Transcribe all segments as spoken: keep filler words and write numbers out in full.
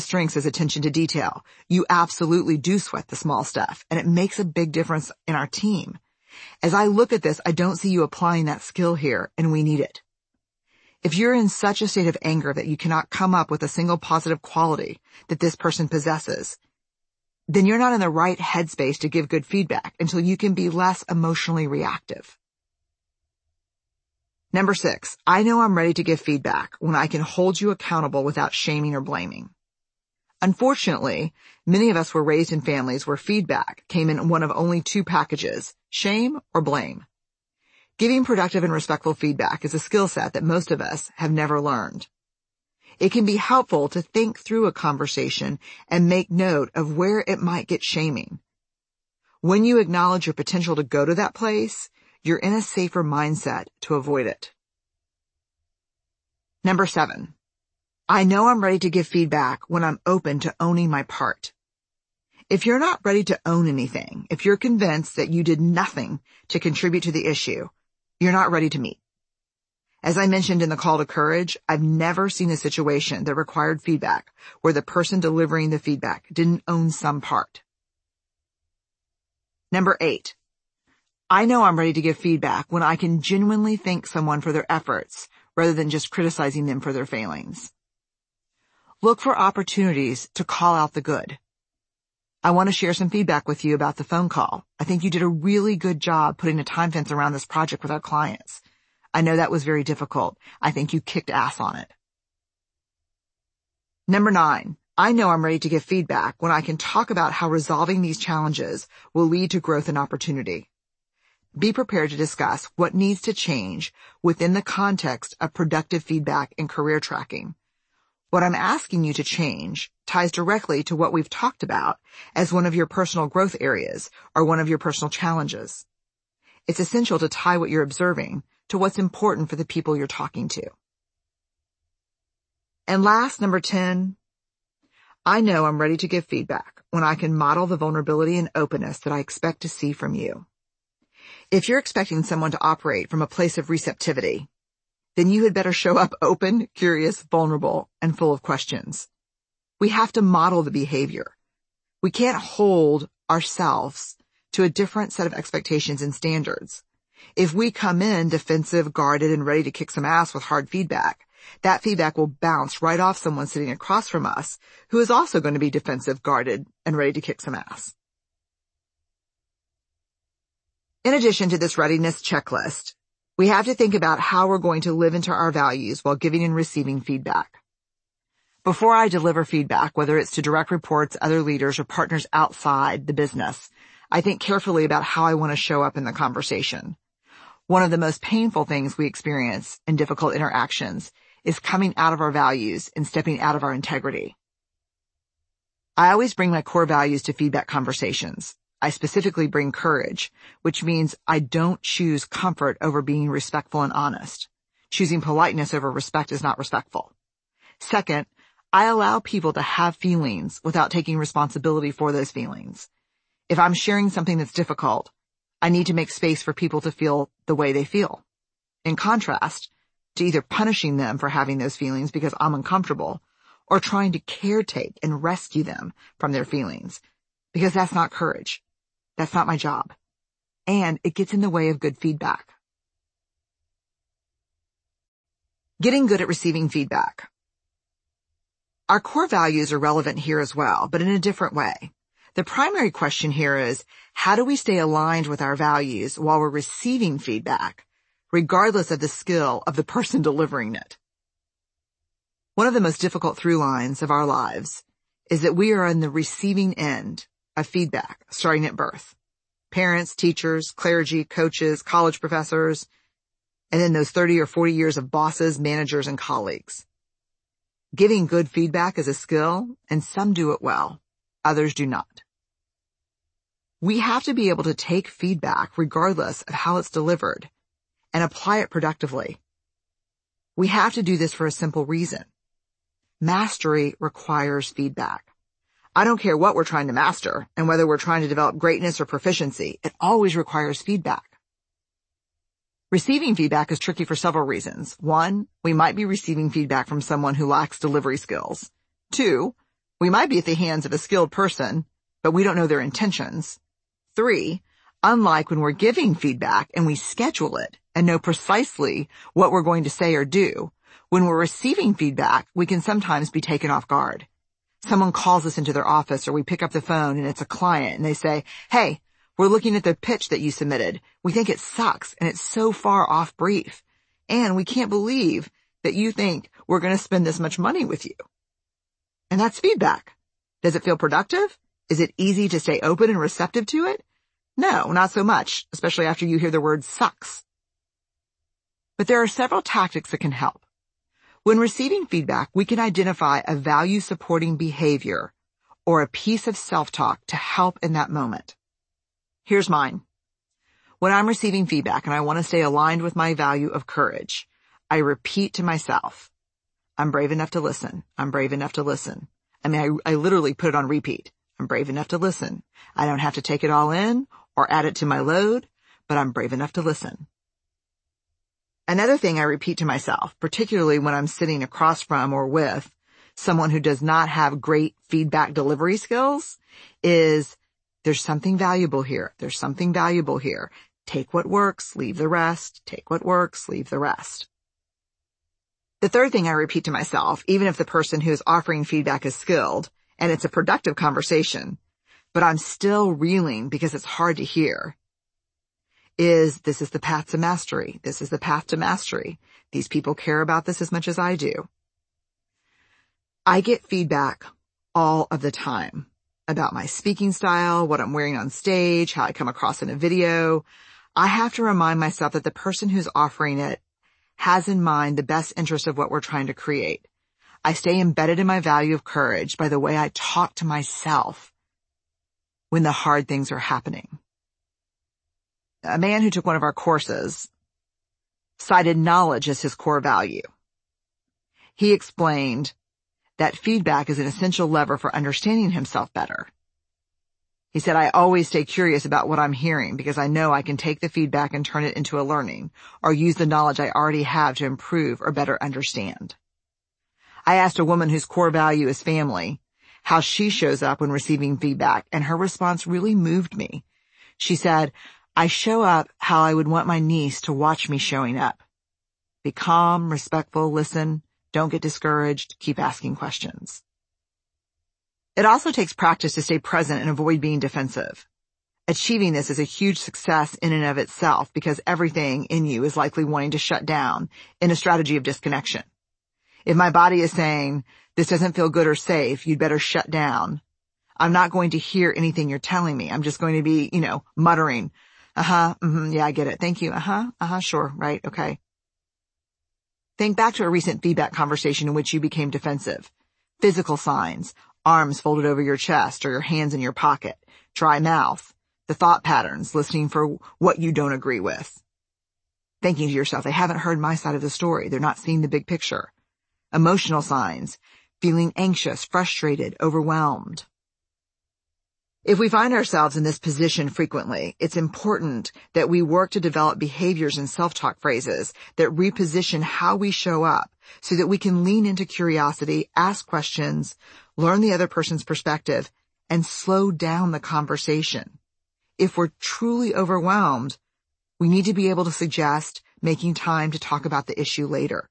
strengths is attention to detail. You absolutely do sweat the small stuff, and it makes a big difference in our team. As I look at this, I don't see you applying that skill here, and we need it. If you're in such a state of anger that you cannot come up with a single positive quality that this person possesses, then you're not in the right headspace to give good feedback until you can be less emotionally reactive. Number six, I know I'm ready to give feedback when I can hold you accountable without shaming or blaming. Unfortunately, many of us were raised in families where feedback came in one of only two packages, shame or blame. Giving productive and respectful feedback is a skill set that most of us have never learned. It can be helpful to think through a conversation and make note of where it might get shaming. When you acknowledge your potential to go to that place, you're in a safer mindset to avoid it. Number seven, I know I'm ready to give feedback when I'm open to owning my part. If you're not ready to own anything, if you're convinced that you did nothing to contribute to the issue, you're not ready to meet. As I mentioned in the call to courage, I've never seen a situation that required feedback where the person delivering the feedback didn't own some part. Number eight, I know I'm ready to give feedback when I can genuinely thank someone for their efforts rather than just criticizing them for their failings. Look for opportunities to call out the good. I want to share some feedback with you about the phone call. I think you did a really good job putting a time fence around this project with our clients. I know that was very difficult. I think you kicked ass on it. Number nine, I know I'm ready to give feedback when I can talk about how resolving these challenges will lead to growth and opportunity. Be prepared to discuss what needs to change within the context of productive feedback and career tracking. What I'm asking you to change ties directly to what we've talked about as one of your personal growth areas or one of your personal challenges. It's essential to tie what you're observing to what's important for the people you're talking to. And last, number ten, I know I'm ready to give feedback when I can model the vulnerability and openness that I expect to see from you. If you're expecting someone to operate from a place of receptivity, then you had better show up open, curious, vulnerable, and full of questions. We have to model the behavior. We can't hold ourselves to a different set of expectations and standards. If we come in defensive, guarded, and ready to kick some ass with hard feedback, that feedback will bounce right off someone sitting across from us who is also going to be defensive, guarded, and ready to kick some ass. In addition to this readiness checklist, we have to think about how we're going to live into our values while giving and receiving feedback. Before I deliver feedback, whether it's to direct reports, other leaders, or partners outside the business, I think carefully about how I want to show up in the conversation. One of the most painful things we experience in difficult interactions is coming out of our values and stepping out of our integrity. I always bring my core values to feedback conversations. I specifically bring courage, which means I don't choose comfort over being respectful and honest. Choosing politeness over respect is not respectful. Second, I allow people to have feelings without taking responsibility for those feelings. If I'm sharing something that's difficult, I need to make space for people to feel the way they feel. In contrast to either punishing them for having those feelings because I'm uncomfortable or trying to caretake and rescue them from their feelings, because that's not courage. That's not my job. And it gets in the way of good feedback. Getting good at receiving feedback. Our core values are relevant here as well, but in a different way. The primary question here is, how do we stay aligned with our values while we're receiving feedback, regardless of the skill of the person delivering it? One of the most difficult through lines of our lives is that we are on the receiving end of feedback starting at birth. Parents, teachers, clergy, coaches, college professors, and then those thirty or forty years of bosses, managers, and colleagues. Giving good feedback is a skill, and some do it well. Others do not. We have to be able to take feedback regardless of how it's delivered and apply it productively. We have to do this for a simple reason. Mastery requires feedback. I don't care what we're trying to master and whether we're trying to develop greatness or proficiency, it always requires feedback. Receiving feedback is tricky for several reasons. One, we might be receiving feedback from someone who lacks delivery skills. Two, We might be at the hands of a skilled person, but we don't know their intentions. Three, unlike when we're giving feedback and we schedule it and know precisely what we're going to say or do, when we're receiving feedback, we can sometimes be taken off guard. Someone calls us into their office or we pick up the phone and it's a client and they say, "Hey, we're looking at the pitch that you submitted. We think it sucks and it's so far off brief. And we can't believe that you think we're going to spend this much money with you." And that's feedback. Does it feel productive? Is it easy to stay open and receptive to it? No, not so much, especially after you hear the word sucks. But there are several tactics that can help. When receiving feedback, we can identify a value-supporting behavior or a piece of self-talk to help in that moment. Here's mine. When I'm receiving feedback and I want to stay aligned with my value of courage, I repeat to myself, "I'm brave enough to listen. I'm brave enough to listen." I mean, I, I literally put it on repeat. I'm brave enough to listen. I don't have to take it all in or add it to my load, but I'm brave enough to listen. Another thing I repeat to myself, particularly when I'm sitting across from or with someone who does not have great feedback delivery skills, is there's something valuable here. There's something valuable here. Take what works, leave the rest. Take what works, leave the rest. The third thing I repeat to myself, even if the person who is offering feedback is skilled and it's a productive conversation, but I'm still reeling because it's hard to hear, is this is the path to mastery. This is the path to mastery. These people care about this as much as I do. I get feedback all of the time about my speaking style, what I'm wearing on stage, how I come across in a video. I have to remind myself that the person who's offering it has in mind the best interest of what we're trying to create. I stay embedded in my value of courage by the way I talk to myself when the hard things are happening. A man who took one of our courses cited knowledge as his core value. He explained that feedback is an essential lever for understanding himself better. He said, "I always stay curious about what I'm hearing because I know I can take the feedback and turn it into a learning or use the knowledge I already have to improve or better understand." I asked a woman whose core value is family how she shows up when receiving feedback, and her response really moved me. She said, "I show up how I would want my niece to watch me showing up. Be calm, respectful, listen, don't get discouraged, keep asking questions." It also takes practice to stay present and avoid being defensive. Achieving this is a huge success in and of itself because everything in you is likely wanting to shut down in a strategy of disconnection. If my body is saying, "This doesn't feel good or safe, you'd better shut down," I'm not going to hear anything you're telling me. I'm just going to be, you know, muttering, "Uh-huh, mm-hmm, yeah, I get it. Thank you. Uh-huh, uh-huh, sure, right, okay." Think back to a recent feedback conversation in which you became defensive. Physical signs, arms folded over your chest or your hands in your pocket, dry mouth, the thought patterns, listening for what you don't agree with. Thinking to yourself, "They haven't heard my side of the story. They're not seeing the big picture." Emotional signs, feeling anxious, frustrated, overwhelmed. If we find ourselves in this position frequently, it's important that we work to develop behaviors and self-talk phrases that reposition how we show up so that we can lean into curiosity, ask questions, learn the other person's perspective, and slow down the conversation. If we're truly overwhelmed, we need to be able to suggest making time to talk about the issue later.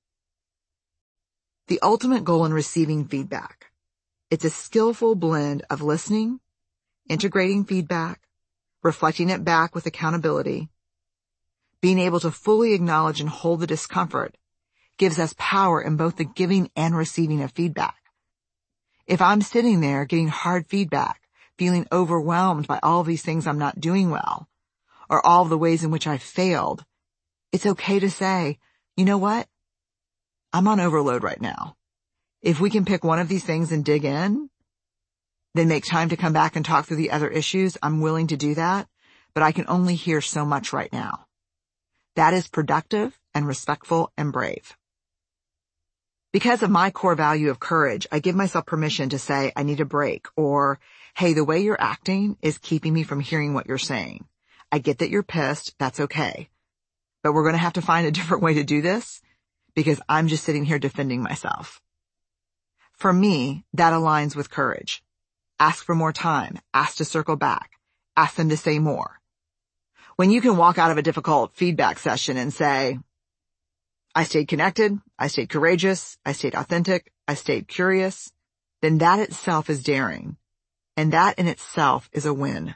The ultimate goal in receiving feedback. It's a skillful blend of listening, integrating feedback, reflecting it back with accountability. Being able to fully acknowledge and hold the discomfort gives us power in both the giving and receiving of feedback. If I'm sitting there getting hard feedback, feeling overwhelmed by all of these things I'm not doing well, or all of the ways in which I've failed, it's okay to say, "You know what? I'm on overload right now. If we can pick one of these things and dig in, then make time to come back and talk through the other issues, I'm willing to do that, but I can only hear so much right now." That is productive and respectful and brave. Because of my core value of courage, I give myself permission to say I need a break, or, "Hey, the way you're acting is keeping me from hearing what you're saying. I get that you're pissed, that's okay. But we're going to have to find a different way to do this because I'm just sitting here defending myself." For me, that aligns with courage. Ask for more time. Ask to circle back. Ask them to say more. When you can walk out of a difficult feedback session and say, I stayed connected, I stayed courageous, I stayed authentic, I stayed curious, then that itself is daring. And that in itself is a win.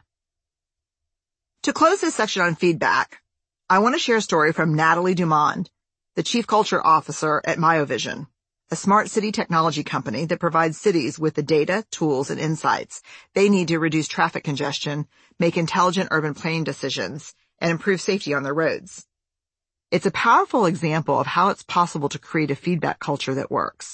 To close this section on feedback, I want to share a story from Natalie Dumond, the Chief Culture Officer at Myovision, a smart city technology company that provides cities with the data, tools, and insights they need to reduce traffic congestion, make intelligent urban planning decisions, and improve safety on their roads. It's a powerful example of how it's possible to create a feedback culture that works.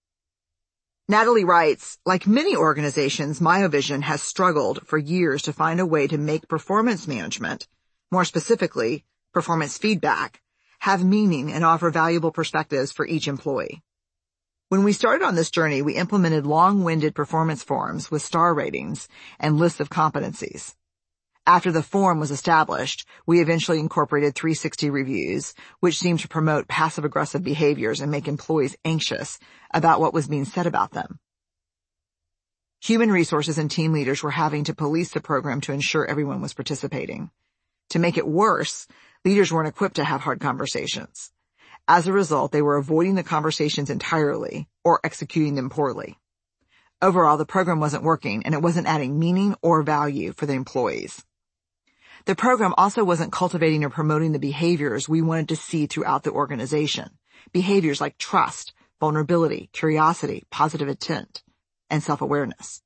Natalie writes, like many organizations, Myovision has struggled for years to find a way to make performance management, more specifically, performance feedback, have meaning and offer valuable perspectives for each employee. When we started on this journey, we implemented long-winded performance forms with star ratings and lists of competencies. After the form was established, we eventually incorporated three sixty reviews, which seemed to promote passive-aggressive behaviors and make employees anxious about what was being said about them. Human resources and team leaders were having to police the program to ensure everyone was participating. To make it worse, leaders weren't equipped to have hard conversations. As a result, they were avoiding the conversations entirely or executing them poorly. Overall, the program wasn't working, and it wasn't adding meaning or value for the employees. The program also wasn't cultivating or promoting the behaviors we wanted to see throughout the organization. Behaviors like trust, vulnerability, curiosity, positive intent, and self-awareness.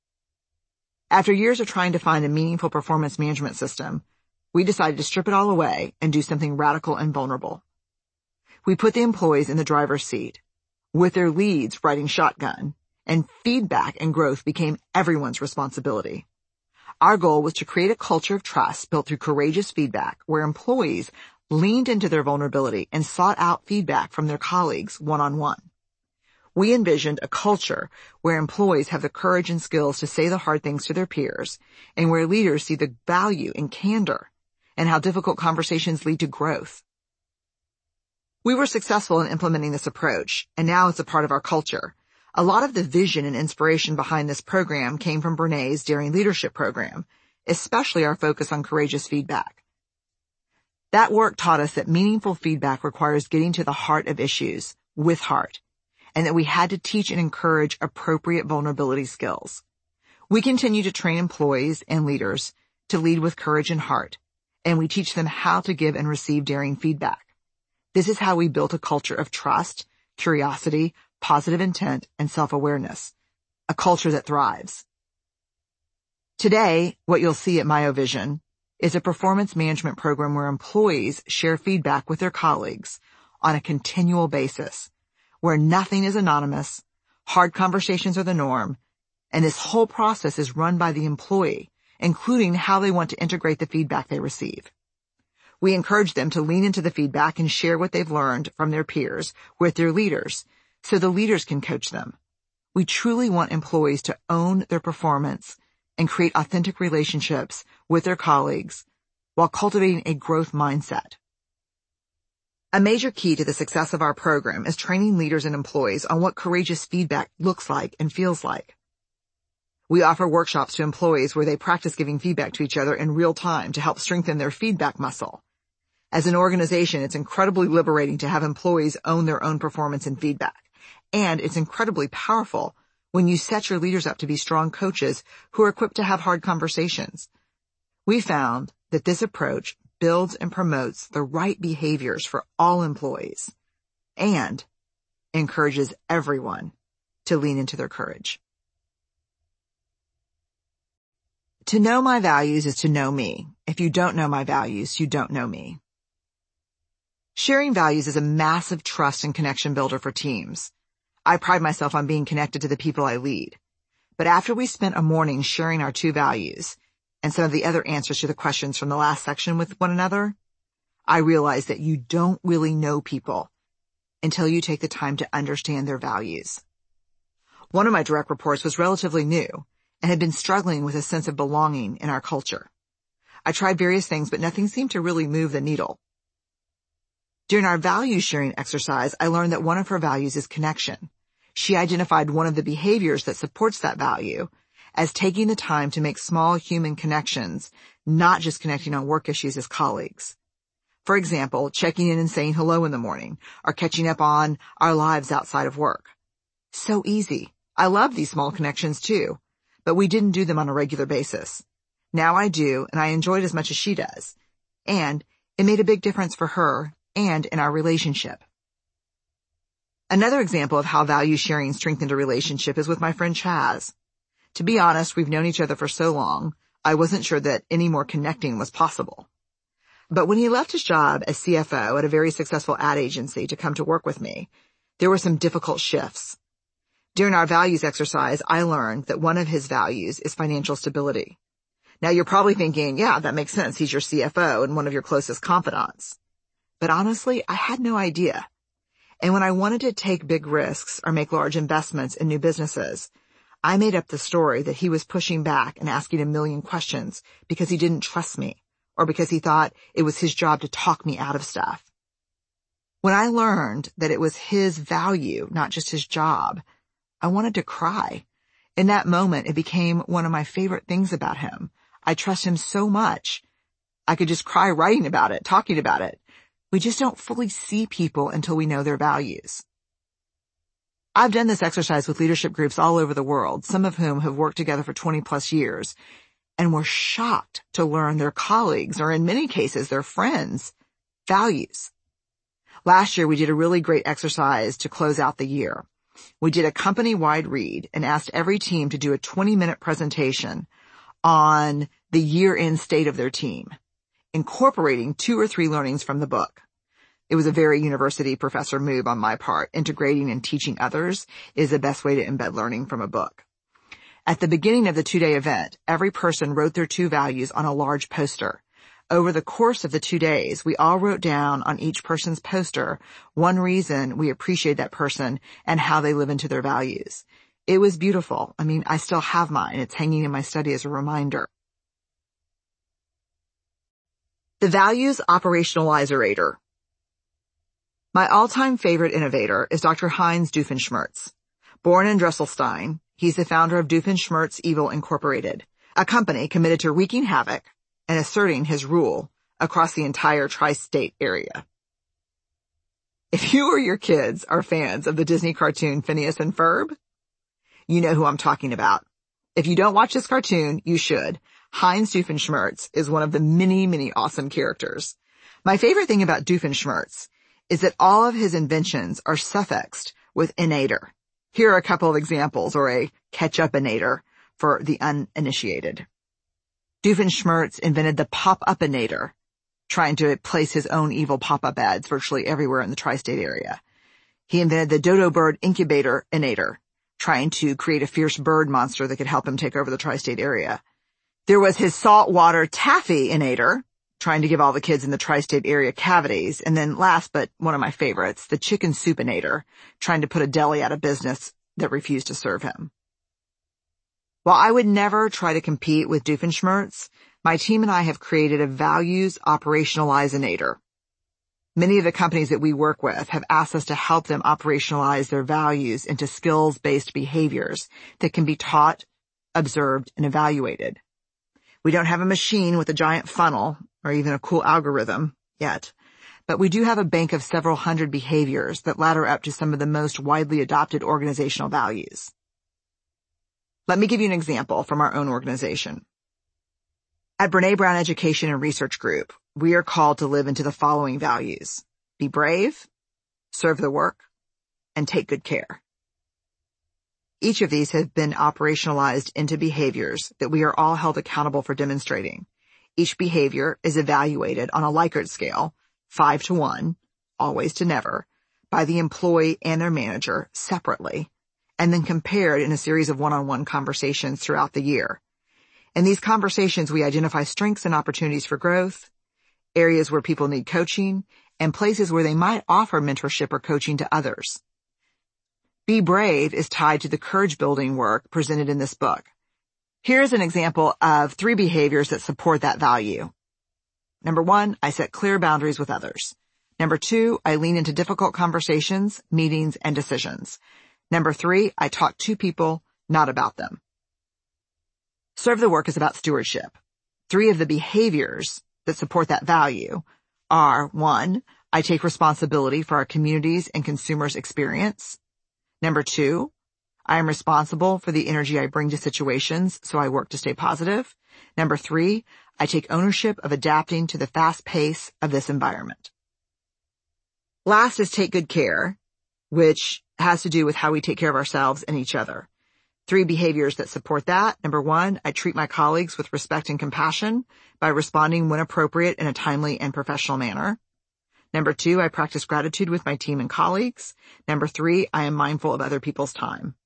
After years of trying to find a meaningful performance management system, we decided to strip it all away and do something radical and vulnerable. We put the employees in the driver's seat, with their leads riding shotgun, and feedback and growth became everyone's responsibility. Our goal was to create a culture of trust built through courageous feedback where employees leaned into their vulnerability and sought out feedback from their colleagues one-on-one. We envisioned a culture where employees have the courage and skills to say the hard things to their peers, and where leaders see the value in candor and how difficult conversations lead to growth. We were successful in implementing this approach, and now it's a part of our culture. A lot of the vision and inspiration behind this program came from Brené's Daring Leadership program, especially our focus on courageous feedback. That work taught us that meaningful feedback requires getting to the heart of issues with heart, and that we had to teach and encourage appropriate vulnerability skills. We continue to train employees and leaders to lead with courage and heart, and we teach them how to give and receive daring feedback. This is how we built a culture of trust, curiosity, positive intent, and self-awareness, a culture that thrives. Today, what you'll see at Myovision is a performance management program where employees share feedback with their colleagues on a continual basis, where nothing is anonymous, hard conversations are the norm, and this whole process is run by the employee, including how they want to integrate the feedback they receive. We encourage them to lean into the feedback and share what they've learned from their peers with their leaders, so the leaders can coach them. We truly want employees to own their performance and create authentic relationships with their colleagues while cultivating a growth mindset. A major key to the success of our program is training leaders and employees on what courageous feedback looks like and feels like. We offer workshops to employees where they practice giving feedback to each other in real time to help strengthen their feedback muscle. As an organization, it's incredibly liberating to have employees own their own performance and feedback. And it's incredibly powerful when you set your leaders up to be strong coaches who are equipped to have hard conversations. We found that this approach builds and promotes the right behaviors for all employees and encourages everyone to lean into their courage. To know my values is to know me. If you don't know my values, you don't know me. Sharing values is a massive trust and connection builder for teams. I pride myself on being connected to the people I lead. But after we spent a morning sharing our two values and some of the other answers to the questions from the last section with one another, I realized that you don't really know people until you take the time to understand their values. One of my direct reports was relatively new and had been struggling with a sense of belonging in our culture. I tried various things, but nothing seemed to really move the needle. During our value sharing exercise, I learned that one of her values is connection. She identified one of the behaviors that supports that value as taking the time to make small human connections, not just connecting on work issues as colleagues. For example, checking in and saying hello in the morning, or catching up on our lives outside of work. So easy. I love these small connections too, but we didn't do them on a regular basis. Now I do, and I enjoy it as much as she does. And it made a big difference for her and in our relationship. Another example of how value sharing strengthened a relationship is with my friend Chaz. To be honest, we've known each other for so long, I wasn't sure that any more connecting was possible. But when he left his job as C F O at a very successful ad agency to come to work with me, there were some difficult shifts. During our values exercise, I learned that one of his values is financial stability. Now you're probably thinking, yeah, that makes sense. He's your C F O and one of your closest confidants. But honestly, I had no idea. And when I wanted to take big risks or make large investments in new businesses, I made up the story that he was pushing back and asking a million questions because he didn't trust me or because he thought it was his job to talk me out of stuff. When I learned that it was his value, not just his job, I wanted to cry. In that moment, it became one of my favorite things about him. I trust him so much. I could just cry writing about it, talking about it. We just don't fully see people until we know their values. I've done this exercise with leadership groups all over the world, some of whom have worked together for twenty plus years, and were shocked to learn their colleagues, or in many cases their friends, values. Last year we did a really great exercise to close out the year. We did a company-wide read and asked every team to do a twenty-minute presentation on the year-end state of their team, incorporating two or three learnings from the book. It was a very university professor move on my part. Integrating and teaching others is the best way to embed learning from a book. At the beginning of the two-day event, every person wrote their two values on a large poster. Over the course of the two days, we all wrote down on each person's poster one reason we appreciate that person and how they live into their values. It was beautiful. I mean, I still have mine. It's hanging in my study as a reminder. The Values Operationalizerator. My all-time favorite innovator is Doctor Heinz Doofenshmirtz. Born in Dresselstein, he's the founder of Doofenshmirtz Evil Incorporated, a company committed to wreaking havoc and asserting his rule across the entire tri-state area. If you or your kids are fans of the Disney cartoon Phineas and Ferb, you know who I'm talking about. If you don't watch this cartoon, you should. Heinz Doofenshmirtz is one of the many, many awesome characters. My favorite thing about Doofenshmirtz is that all of his inventions are suffixed with "inator." Here are a couple of examples, or a catch-up-inator for the uninitiated. Doofenshmirtz invented the pop-up-inator, trying to place his own evil pop-up ads virtually everywhere in the tri-state area. He invented the dodo bird incubator-inator, trying to create a fierce bird monster that could help him take over the tri-state area. There was his saltwater taffy-inator, trying to give all the kids in the tri-state area cavities. And then last, but one of my favorites, the chicken soupinator, trying to put a deli out of business that refused to serve him. While I would never try to compete with Doofenshmirtz, my team and I have created a values operationalizinator. Many of the companies that we work with have asked us to help them operationalize their values into skills-based behaviors that can be taught, observed, and evaluated. We don't have a machine with a giant funnel or even a cool algorithm yet, but we do have a bank of several hundred behaviors that ladder up to some of the most widely adopted organizational values. Let me give you an example from our own organization. At Brene Brown Education and Research Group, we are called to live into the following values: be brave, serve the work, and take good care. Each of these have been operationalized into behaviors that we are all held accountable for demonstrating. Each behavior is evaluated on a Likert scale, five to one, always to never, by the employee and their manager separately, and then compared in a series of one-on-one conversations throughout the year. In these conversations, we identify strengths and opportunities for growth, areas where people need coaching, and places where they might offer mentorship or coaching to others. Be Brave is tied to the courage-building work presented in this book. Here's an example of three behaviors that support that value. Number one, I set clear boundaries with others. Number two, I lean into difficult conversations, meetings, and decisions. Number three, I talk to people, not about them. Serve the work is about stewardship. Three of the behaviors that support that value are, one, I take responsibility for our communities and consumers' experience. Number two, I am responsible for the energy I bring to situations, so I work to stay positive. Number three, I take ownership of adapting to the fast pace of this environment. Last is take good care, which has to do with how we take care of ourselves and each other. Three behaviors that support that. Number one, I treat my colleagues with respect and compassion by responding when appropriate in a timely and professional manner. Number two, I practice gratitude with my team and colleagues. Number three, I am mindful of other people's time.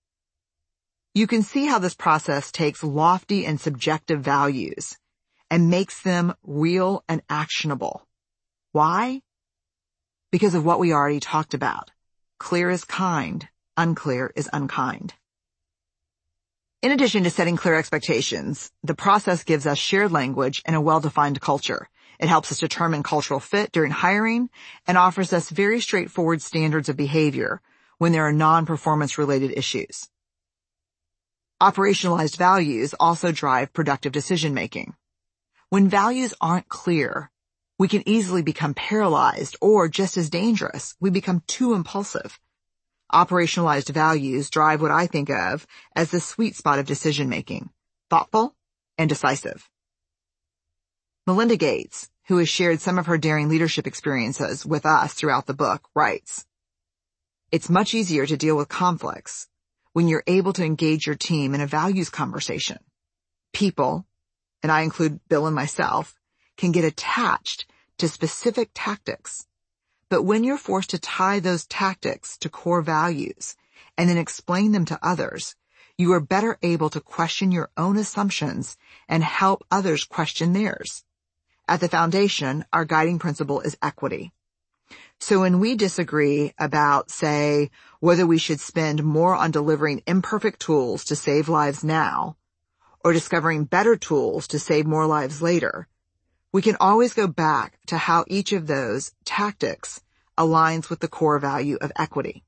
You can see how this process takes lofty and subjective values and makes them real and actionable. Why? Because of what we already talked about. Clear is kind, unclear is unkind. In addition to setting clear expectations, the process gives us shared language and a well-defined culture. It helps us determine cultural fit during hiring and offers us very straightforward standards of behavior when there are non-performance related issues. Operationalized values also drive productive decision-making. When values aren't clear, we can easily become paralyzed or, just as dangerous, we become too impulsive. Operationalized values drive what I think of as the sweet spot of decision-making, thoughtful and decisive. Melinda Gates, who has shared some of her daring leadership experiences with us throughout the book, writes, "It's much easier to deal with conflicts when you're able to engage your team in a values conversation. People, and I include Bill and myself, can get attached to specific tactics. But when you're forced to tie those tactics to core values and then explain them to others, you are better able to question your own assumptions and help others question theirs. At the foundation, our guiding principle is equity. So when we disagree about, say, whether we should spend more on delivering imperfect tools to save lives now or discovering better tools to save more lives later, we can always go back to how each of those tactics aligns with the core value of equity.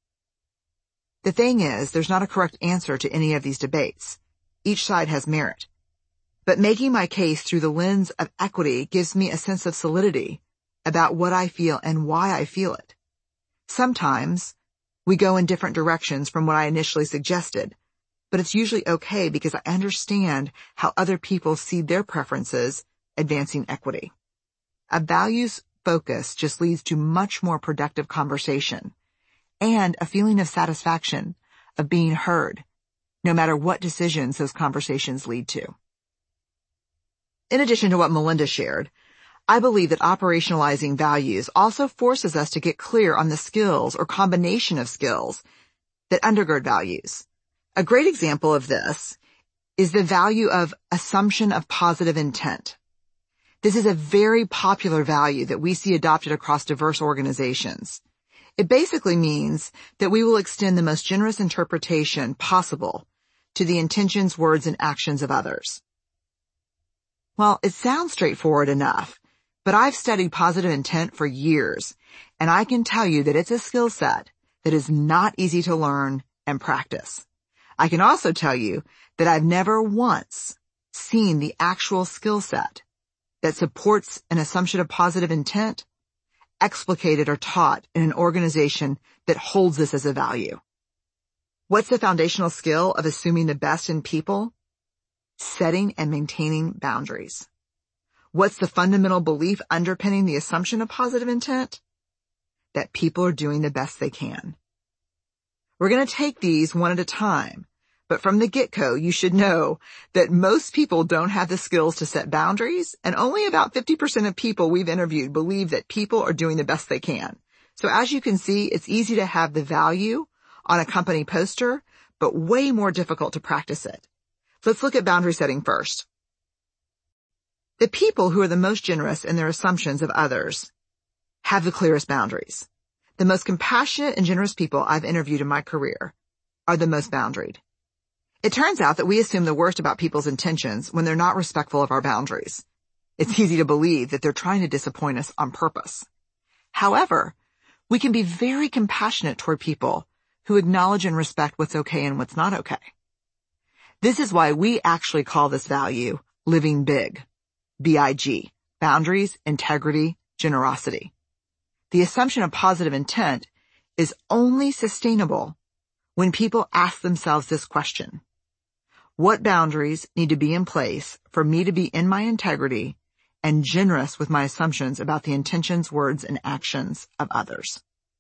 The thing is, there's not a correct answer to any of these debates. Each side has merit. But making my case through the lens of equity gives me a sense of solidity about what I feel and why I feel it. Sometimes we go in different directions from what I initially suggested, but it's usually okay because I understand how other people see their preferences advancing equity. A values focus just leads to much more productive conversation and a feeling of satisfaction of being heard, no matter what decisions those conversations lead to. In addition to what Melinda shared, I believe that operationalizing values also forces us to get clear on the skills or combination of skills that undergird values. A great example of this is the value of assumption of positive intent. This is a very popular value that we see adopted across diverse organizations. It basically means that we will extend the most generous interpretation possible to the intentions, words, and actions of others. Well, it sounds straightforward enough, but I've studied positive intent for years, and I can tell you that it's a skill set that is not easy to learn and practice. I can also tell you that I've never once seen the actual skill set that supports an assumption of positive intent explicated or taught in an organization that holds this as a value. What's the foundational skill of assuming the best in people? Setting and maintaining boundaries. What's the fundamental belief underpinning the assumption of positive intent? That people are doing the best they can. We're going to take these one at a time, but from the get-go, you should know that most people don't have the skills to set boundaries, and only about fifty percent of people we've interviewed believe that people are doing the best they can. So as you can see, it's easy to have the value on a company poster, but way more difficult to practice it. Let's look at boundary setting first. The people who are the most generous in their assumptions of others have the clearest boundaries. The most compassionate and generous people I've interviewed in my career are the most boundaried. It turns out that we assume the worst about people's intentions when they're not respectful of our boundaries. It's easy to believe that they're trying to disappoint us on purpose. However, we can be very compassionate toward people who acknowledge and respect what's okay and what's not okay. This is why we actually call this value living big, B I G, boundaries, integrity, generosity. The assumption of positive intent is only sustainable when people ask themselves this question: what boundaries need to be in place for me to be in my integrity and generous with my assumptions about the intentions, words, and actions of others?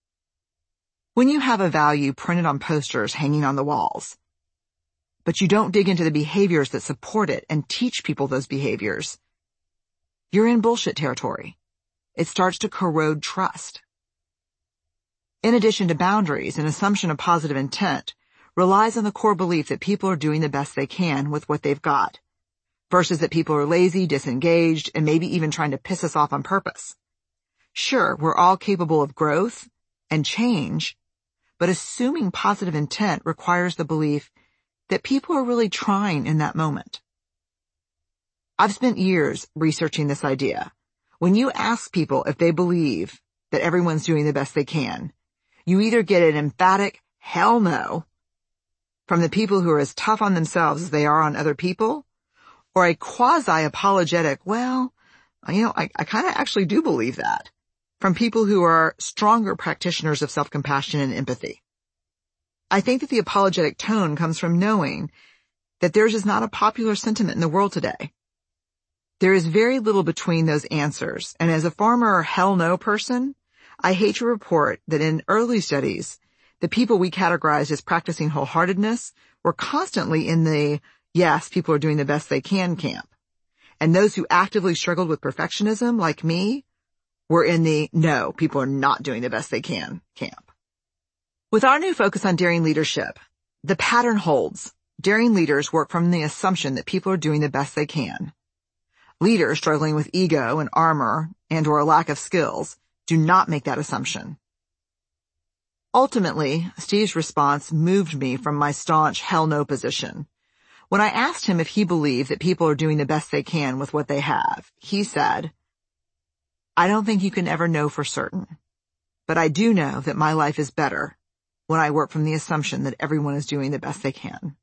When you have a value printed on posters hanging on the walls, but you don't dig into the behaviors that support it and teach people those behaviors, you're in bullshit territory. It starts to corrode trust. In addition to boundaries, an assumption of positive intent relies on the core belief that people are doing the best they can with what they've got, versus that people are lazy, disengaged, and maybe even trying to piss us off on purpose. Sure, we're all capable of growth and change, but assuming positive intent requires the belief that people are really trying in that moment. I've spent years researching this idea. When you ask people if they believe that everyone's doing the best they can, you either get an emphatic hell no from the people who are as tough on themselves as they are on other people, or a quasi-apologetic, well, you know, I, I kind of actually do believe that, from people who are stronger practitioners of self-compassion and empathy. I think that the apologetic tone comes from knowing that theirs is not a popular sentiment in the world today. There is very little between those answers, and as a former hell no person, I hate to report that in early studies, the people we categorized as practicing wholeheartedness were constantly in the yes, people are doing the best they can camp. And those who actively struggled with perfectionism, like me, were in the no, people are not doing the best they can camp. With our new focus on daring leadership, the pattern holds. Daring leaders work from the assumption that people are doing the best they can. Leaders struggling with ego and armor and or a lack of skills do not make that assumption. Ultimately, Steve's response moved me from my staunch hell no position. When I asked him if he believed that people are doing the best they can with what they have, he said, I don't think you can ever know for certain, but I do know that my life is better when I work from the assumption that everyone is doing the best they can.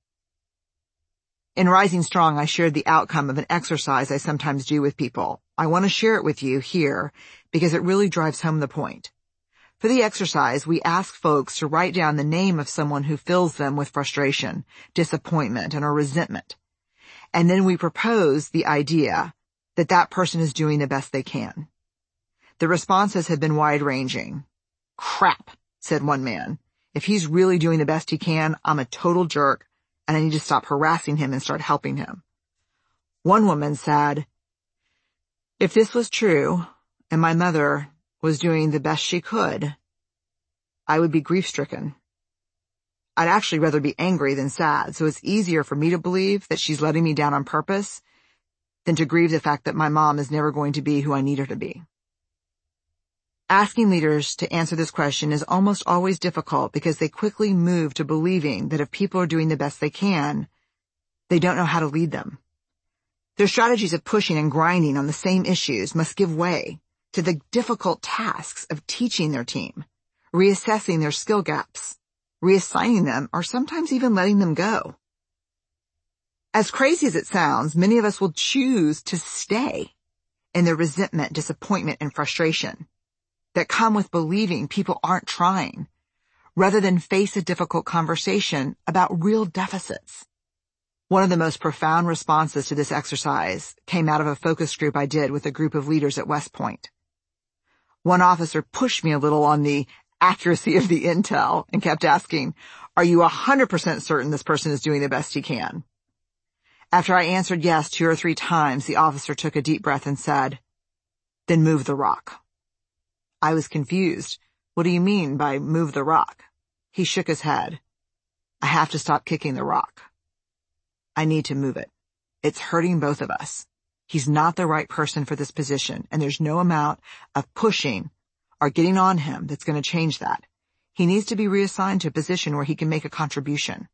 In Rising Strong, I shared the outcome of an exercise I sometimes do with people. I want to share it with you here because it really drives home the point. For the exercise, we ask folks to write down the name of someone who fills them with frustration, disappointment, and or resentment. And then we propose the idea that that person is doing the best they can. The responses have been wide-ranging. Crap, said one man. If he's really doing the best he can, I'm a total jerk, and I need to stop harassing him and start helping him. One woman said, if this was true, and my mother was doing the best she could, I would be grief-stricken. I'd actually rather be angry than sad, so it's easier for me to believe that she's letting me down on purpose than to grieve the fact that my mom is never going to be who I need her to be. Asking leaders to answer this question is almost always difficult because they quickly move to believing that if people are doing the best they can, they don't know how to lead them. Their strategies of pushing and grinding on the same issues must give way to the difficult tasks of teaching their team, reassessing their skill gaps, reassigning them, or sometimes even letting them go. As crazy as it sounds, many of us will choose to stay in the resentment, disappointment, and frustration that come with believing people aren't trying, rather than face a difficult conversation about real deficits. One of the most profound responses to this exercise came out of a focus group I did with a group of leaders at West Point. One officer pushed me a little on the accuracy of the intel and kept asking, are you one hundred percent certain this person is doing the best he can? After I answered yes two or three times, the officer took a deep breath and said, then move the rock. I was confused. What do you mean by move the rock? He shook his head. I have to stop kicking the rock. I need to move it. It's hurting both of us. He's not the right person for this position, and there's no amount of pushing or getting on him that's going to change that. He needs to be reassigned to a position where he can make a contribution.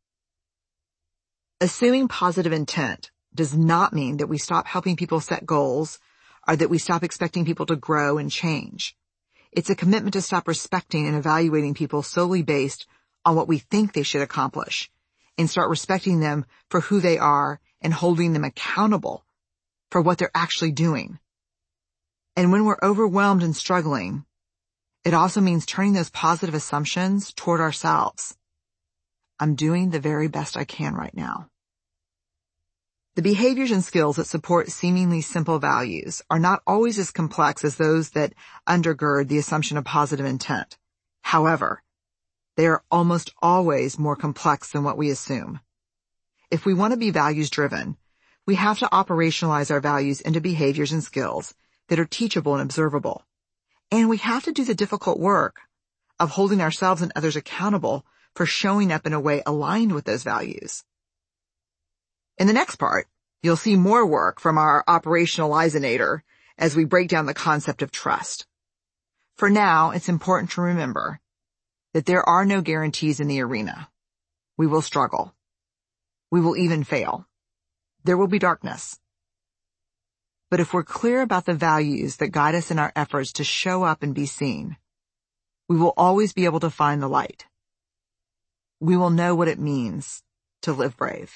Assuming positive intent does not mean that we stop helping people set goals or that we stop expecting people to grow and change. It's a commitment to stop respecting and evaluating people solely based on what we think they should accomplish and start respecting them for who they are and holding them accountable for what they're actually doing. And when we're overwhelmed and struggling, it also means turning those positive assumptions toward ourselves. I'm doing the very best I can right now. The behaviors and skills that support seemingly simple values are not always as complex as those that undergird the assumption of positive intent. However, they are almost always more complex than what we assume. If we want to be values-driven, we have to operationalize our values into behaviors and skills that are teachable and observable. And we have to do the difficult work of holding ourselves and others accountable for showing up in a way aligned with those values. In the next part, you'll see more work from our operationalizinator as we break down the concept of trust. For now, it's important to remember that there are no guarantees in the arena. We will struggle. We will even fail. There will be darkness. But if we're clear about the values that guide us in our efforts to show up and be seen, we will always be able to find the light. We will know what it means to live brave.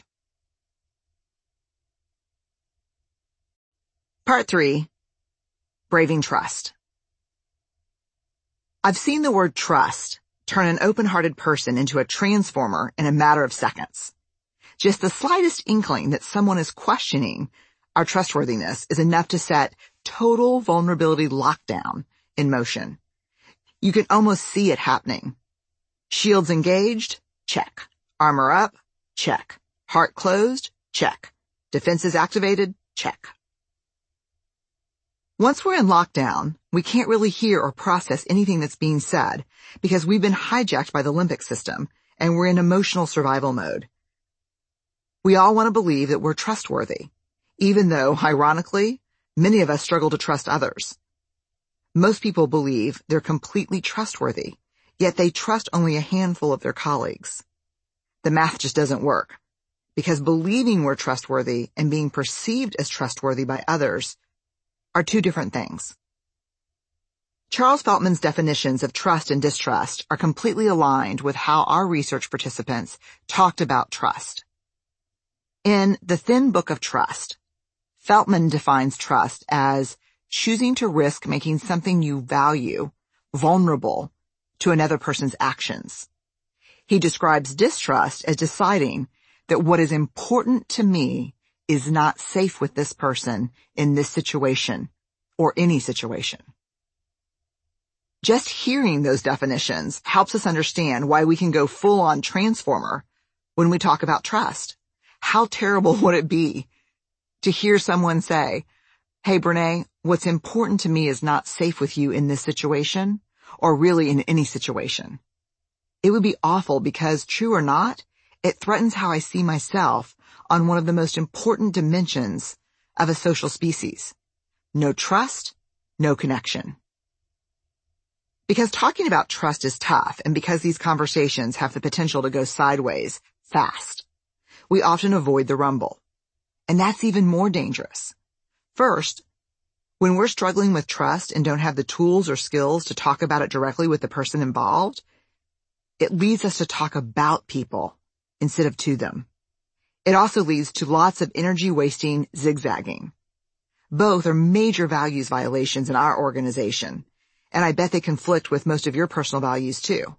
Part three, Braving Trust. I've seen the word trust turn an open-hearted person into a transformer in a matter of seconds. Just the slightest inkling that someone is questioning our trustworthiness is enough to set total vulnerability lockdown in motion. You can almost see it happening. Shields engaged? Check. Armor up? Check. Heart closed? Check. Defenses activated? Check. Once we're in lockdown, we can't really hear or process anything that's being said because we've been hijacked by the limbic system and we're in emotional survival mode. We all want to believe that we're trustworthy, even though, ironically, many of us struggle to trust others. Most people believe they're completely trustworthy, yet they trust only a handful of their colleagues. The math just doesn't work, because believing we're trustworthy and being perceived as trustworthy by others are two different things. Charles Feltman's definitions of trust and distrust are completely aligned with how our research participants talked about trust. In The Thin Book of Trust, Feltman defines trust as choosing to risk making something you value vulnerable to another person's actions. He describes distrust as deciding that what is important to me is not safe with this person in this situation or any situation. Just hearing those definitions helps us understand why we can go full-on transformer when we talk about trust. How terrible would it be to hear someone say, hey, Brene, what's important to me is not safe with you in this situation or really in any situation. It would be awful because, true or not, it threatens how I see myself on one of the most important dimensions of a social species. No trust, no connection. Because talking about trust is tough and because these conversations have the potential to go sideways fast, we often avoid the rumble. And that's even more dangerous. First, when we're struggling with trust and don't have the tools or skills to talk about it directly with the person involved, it leads us to talk about people instead of to them. It also leads to lots of energy-wasting zigzagging. Both are major values violations in our organization, and I bet they conflict with most of your personal values too.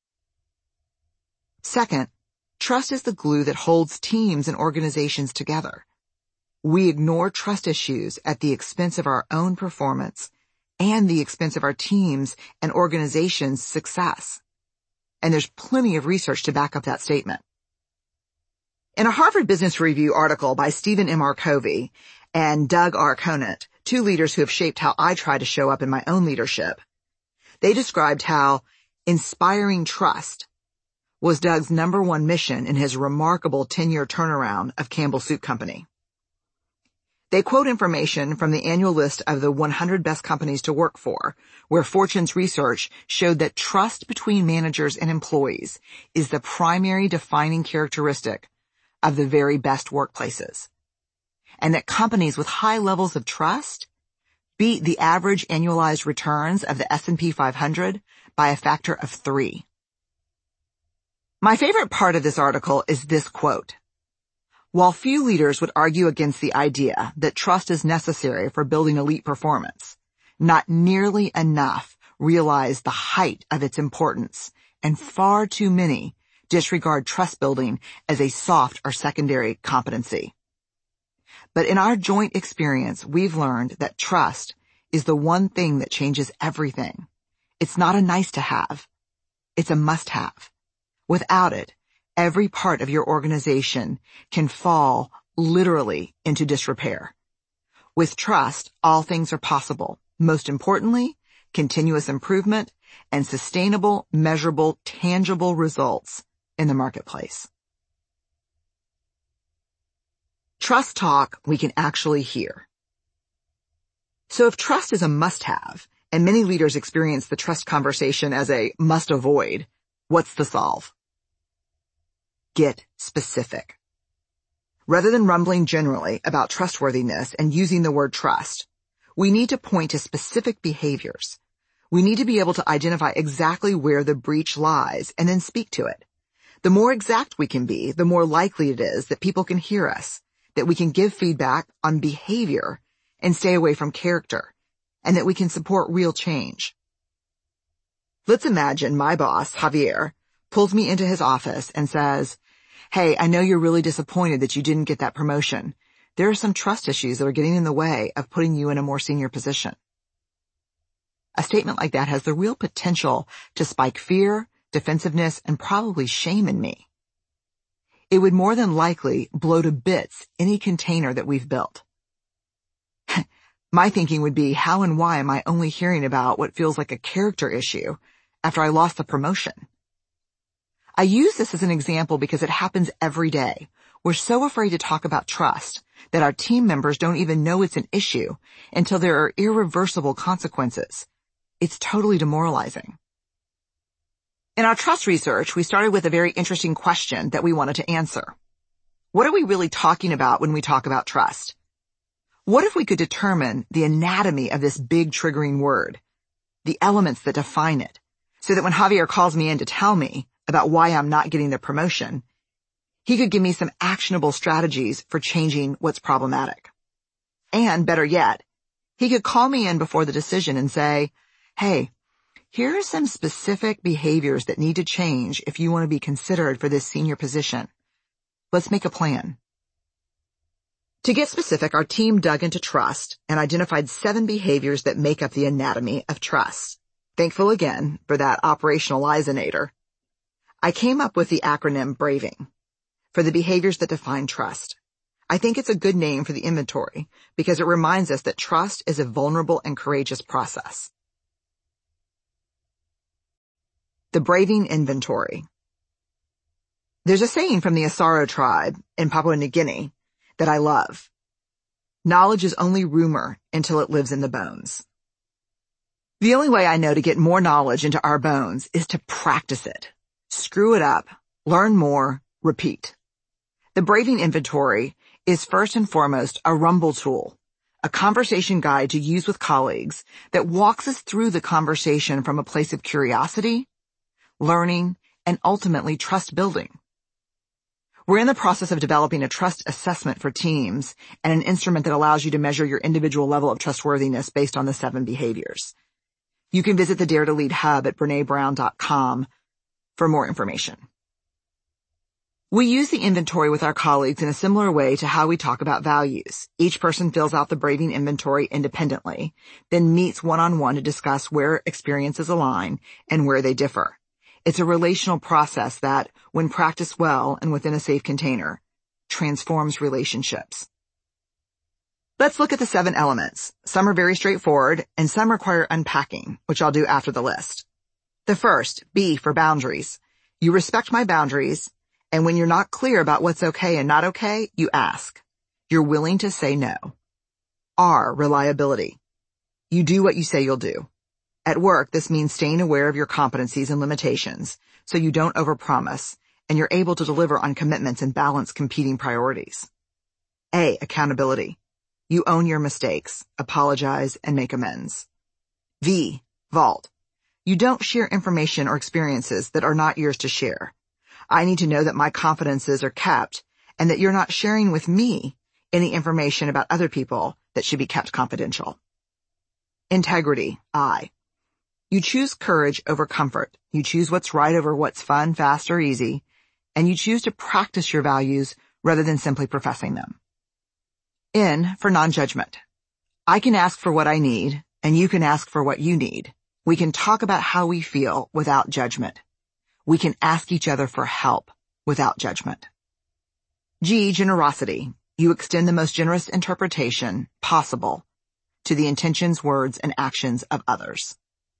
Second, trust is the glue that holds teams and organizations together. We ignore trust issues at the expense of our own performance and the expense of our teams and organizations' success. And there's plenty of research to back up that statement. In a Harvard Business Review article by Stephen M. R. Covey and Doug R. Conant, two leaders who have shaped how I try to show up in my own leadership, they described how inspiring trust was Doug's number one mission in his remarkable ten-year turnaround of Campbell Soup Company. They quote information from the annual list of the one hundred best companies to work for, where Fortune's research showed that trust between managers and employees is the primary defining characteristic of the very best workplaces, and that companies with high levels of trust beat the average annualized returns of the S and P five hundred by a factor of three. My favorite part of this article is this quote. While few leaders would argue against the idea that trust is necessary for building elite performance, not nearly enough realize the height of its importance, and far too many disregard trust building as a soft or secondary competency. But in our joint experience, we've learned that trust is the one thing that changes everything. It's not a nice to have. It's a must have. Without it, every part of your organization can fall literally into disrepair. With trust, all things are possible. Most importantly, continuous improvement and sustainable, measurable, tangible results in the marketplace. Trust talk we can actually hear. So if trust is a must-have, and many leaders experience the trust conversation as a must-avoid, what's the solve? Get specific. Rather than rumbling generally about trustworthiness and using the word trust, we need to point to specific behaviors. We need to be able to identify exactly where the breach lies and then speak to it. The more exact we can be, the more likely it is that people can hear us, that we can give feedback on behavior and stay away from character, and that we can support real change. Let's imagine my boss, Javier, pulls me into his office and says, "Hey, I know you're really disappointed that you didn't get that promotion. There are some trust issues that are getting in the way of putting you in a more senior position." A statement like that has the real potential to spike fear, defensiveness, and probably shame in me. It would more than likely blow to bits any container that we've built. My thinking would be, how and why am I only hearing about what feels like a character issue after I lost the promotion? I use this as an example because it happens every day. We're so afraid to talk about trust that our team members don't even know it's an issue until there are irreversible consequences. It's totally demoralizing. In our trust research, we started with a very interesting question that we wanted to answer. What are we really talking about when we talk about trust? What if we could determine the anatomy of this big triggering word, the elements that define it, so that when Javier calls me in to tell me about why I'm not getting the promotion, he could give me some actionable strategies for changing what's problematic. And better yet, he could call me in before the decision and say, "Hey, here are some specific behaviors that need to change if you want to be considered for this senior position. Let's make a plan." To get specific, our team dug into trust and identified seven behaviors that make up the anatomy of trust. Thankful again for that operationalizeinator. I came up with the acronym BRAVING for the behaviors that define trust. I think it's a good name for the inventory because it reminds us that trust is a vulnerable and courageous process. The BRAVING inventory. There's a saying from the Asaro tribe in Papua New Guinea that I love. Knowledge is only rumor until it lives in the bones. The only way I know to get more knowledge into our bones is to practice it. Screw it up, learn more, repeat. The BRAVING inventory is first and foremost a rumble tool, a conversation guide to use with colleagues that walks us through the conversation from a place of curiosity, learning, and ultimately trust building. We're in the process of developing a trust assessment for teams and an instrument that allows you to measure your individual level of trustworthiness based on the seven behaviors. You can visit the Dare to Lead Hub at Brene Brown dot com for more information. We use the inventory with our colleagues in a similar way to how we talk about values. Each person fills out the BRAVING inventory independently, then meets one-on-one to discuss where experiences align and where they differ. It's a relational process that, when practiced well and within a safe container, transforms relationships. Let's look at the seven elements. Some are very straightforward, and some require unpacking, which I'll do after the list. The first, B for boundaries. You respect my boundaries, and when you're not clear about what's okay and not okay, you ask. You're willing to say no. R, reliability. You do what you say you'll do. At work, this means staying aware of your competencies and limitations so you don't overpromise and you're able to deliver on commitments and balance competing priorities. A, accountability. You own your mistakes, apologize, and make amends. V, vault. You don't share information or experiences that are not yours to share. I need to know that my confidences are kept and that you're not sharing with me any information about other people that should be kept confidential. Integrity, I. You choose courage over comfort. You choose what's right over what's fun, fast, or easy, and you choose to practice your values rather than simply professing them. N for non-judgment. I can ask for what I need, and you can ask for what you need. We can talk about how we feel without judgment. We can ask each other for help without judgment. G, generosity. You extend the most generous interpretation possible to the intentions, words, and actions of others.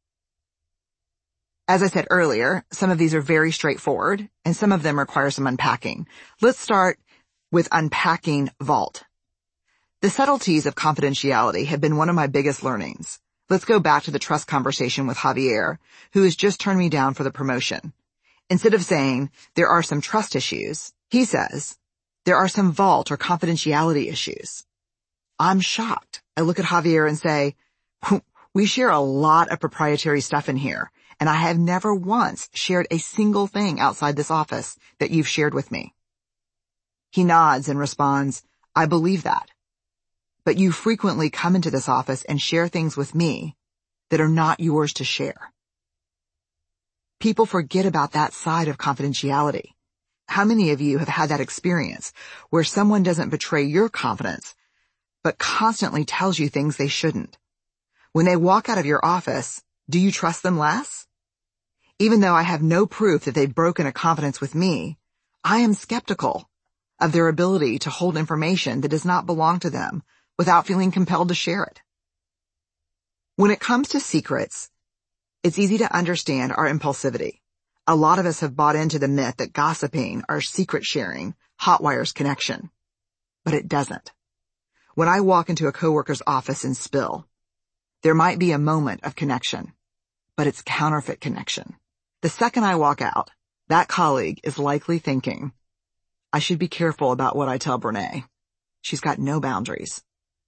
As I said earlier, some of these are very straightforward, and some of them require some unpacking. Let's start with unpacking vault. The subtleties of confidentiality have been one of my biggest learnings. Let's go back to the trust conversation with Javier, who has just turned me down for the promotion. Instead of saying, there are some trust issues, he says, there are some vault or confidentiality issues. I'm shocked. I look at Javier and say, we share a lot of proprietary stuff in here, and I have never once shared a single thing outside this office that you've shared with me. He nods and responds, I believe that. But you frequently come into this office and share things with me that are not yours to share. People forget about that side of confidentiality. How many of you have had that experience where someone doesn't betray your confidence, but constantly tells you things they shouldn't? When they walk out of your office, do you trust them less? Even though I have no proof that they've broken a confidence with me, I am skeptical of their ability to hold information that does not belong to them without feeling compelled to share it. When it comes to secrets, it's easy to understand our impulsivity. A lot of us have bought into the myth that gossiping or secret sharing hotwires connection, but it doesn't. When I walk into a coworker's office and spill, there might be a moment of connection, but it's counterfeit connection. The second I walk out, that colleague is likely thinking, I should be careful about what I tell Brene. She's got no boundaries.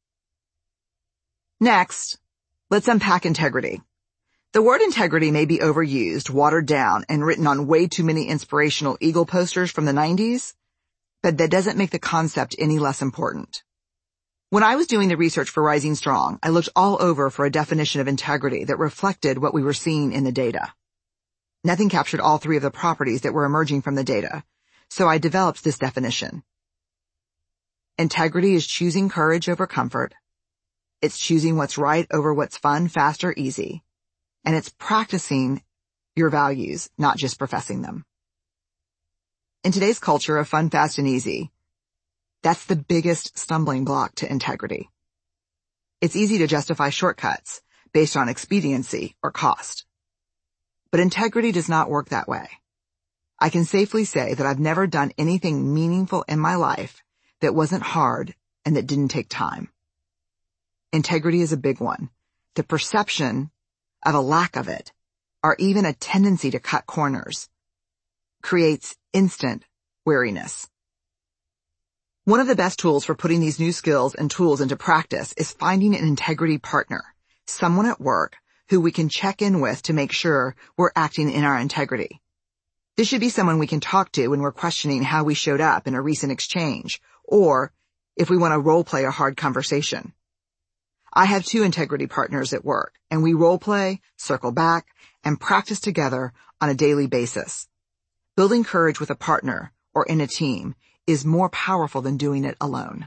Next, let's unpack integrity. The word integrity may be overused, watered down, and written on way too many inspirational Eagle posters from the nineties, but that doesn't make the concept any less important. When I was doing the research for Rising Strong, I looked all over for a definition of integrity that reflected what we were seeing in the data. Nothing captured all three of the properties that were emerging from the data, so I developed this definition. Integrity is choosing courage over comfort. It's choosing what's right over what's fun, fast, or easy. And it's practicing your values, not just professing them. In today's culture of fun, fast, and easy, that's the biggest stumbling block to integrity. It's easy to justify shortcuts based on expediency or cost. But integrity does not work that way. I can safely say that I've never done anything meaningful in my life that wasn't hard and that didn't take time. Integrity is a big one. The perception of a lack of it, or even a tendency to cut corners, creates instant weariness. One of the best tools for putting these new skills and tools into practice is finding an integrity partner, someone at work who we can check in with to make sure we're acting in our integrity. This should be someone we can talk to when we're questioning how we showed up in a recent exchange, or if we want to role play a hard conversation. I have two integrity partners at work, and we role play, circle back, and practice together on a daily basis. Building courage with a partner or in a team is more powerful than doing it alone.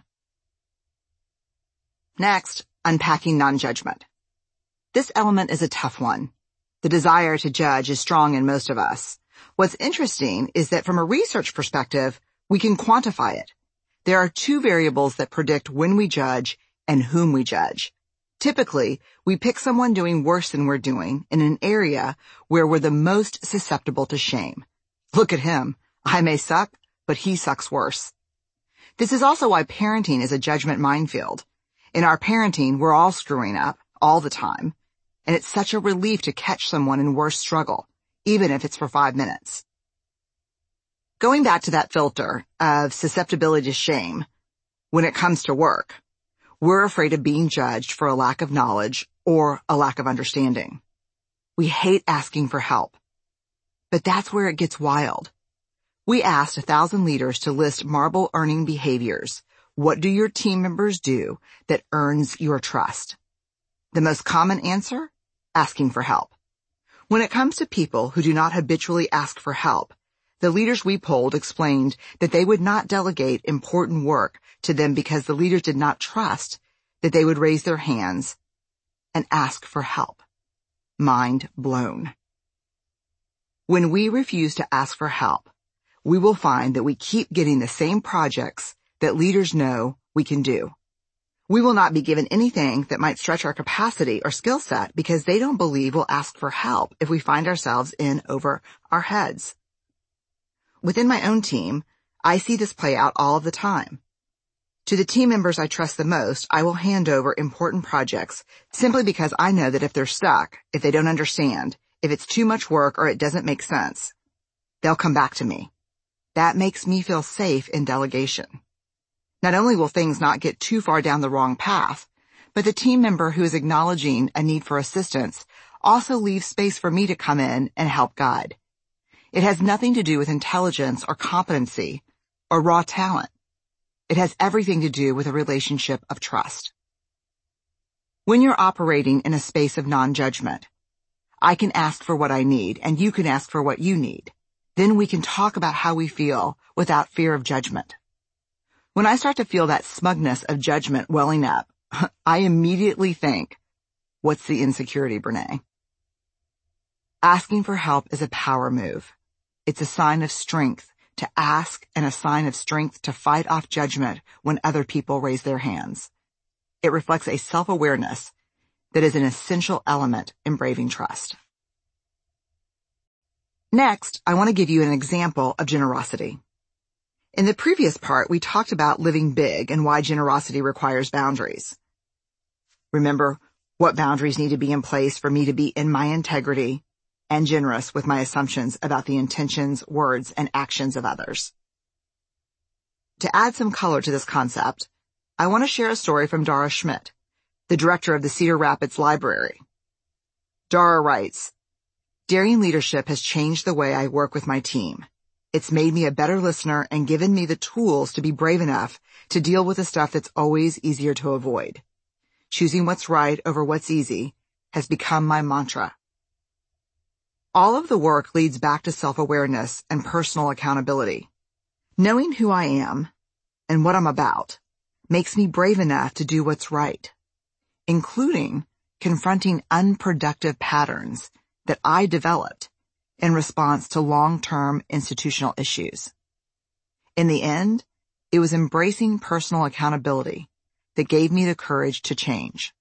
Next, unpacking non-judgment. This element is a tough one. The desire to judge is strong in most of us. What's interesting is that from a research perspective, we can quantify it. There are two variables that predict when we judge and whom we judge. Typically, we pick someone doing worse than we're doing in an area where we're the most susceptible to shame. Look at him. I may suck, but he sucks worse. This is also why parenting is a judgment minefield. In our parenting, we're all screwing up all the time, and it's such a relief to catch someone in worse struggle, even if it's for five minutes. Going back to that filter of susceptibility to shame, when it comes to work, we're afraid of being judged for a lack of knowledge or a lack of understanding. We hate asking for help. But that's where it gets wild. We asked a thousand leaders to list marble-earning behaviors. What do your team members do that earns your trust? The most common answer? Asking for help. When it comes to people who do not habitually ask for help, the leaders we polled explained that they would not delegate important work to them because the leaders did not trust that they would raise their hands and ask for help. Mind blown. When we refuse to ask for help, we will find that we keep getting the same projects that leaders know we can do. We will not be given anything that might stretch our capacity or skill set because they don't believe we'll ask for help if we find ourselves in over our heads. Within my own team, I see this play out all of the time. To the team members I trust the most, I will hand over important projects simply because I know that if they're stuck, if they don't understand, if it's too much work or it doesn't make sense, they'll come back to me. That makes me feel safe in delegation. Not only will things not get too far down the wrong path, but the team member who is acknowledging a need for assistance also leaves space for me to come in and help guide. It has nothing to do with intelligence or competency or raw talent. It has everything to do with a relationship of trust. When you're operating in a space of non-judgment, I can ask for what I need and you can ask for what you need. Then we can talk about how we feel without fear of judgment. When I start to feel that smugness of judgment welling up, I immediately think, what's the insecurity, Brene? Asking for help is a power move. It's a sign of strength to ask and a sign of strength to fight off judgment when other people raise their hands. It reflects a self-awareness that is an essential element in braving trust. Next, I want to give you an example of generosity. In the previous part, we talked about living big and why generosity requires boundaries. Remember what boundaries need to be in place for me to be in my integrity and generous with my assumptions about the intentions, words, and actions of others. To add some color to this concept, I want to share a story from Dara Schmidt, the director of the Cedar Rapids Library. Dara writes, "Daring leadership has changed the way I work with my team. It's made me a better listener and given me the tools to be brave enough to deal with the stuff that's always easier to avoid. Choosing what's right over what's easy has become my mantra." All of the work leads back to self-awareness and personal accountability. Knowing who I am and what I'm about makes me brave enough to do what's right, including confronting unproductive patterns that I developed in response to long-term institutional issues. In the end, it was embracing personal accountability that gave me the courage to change.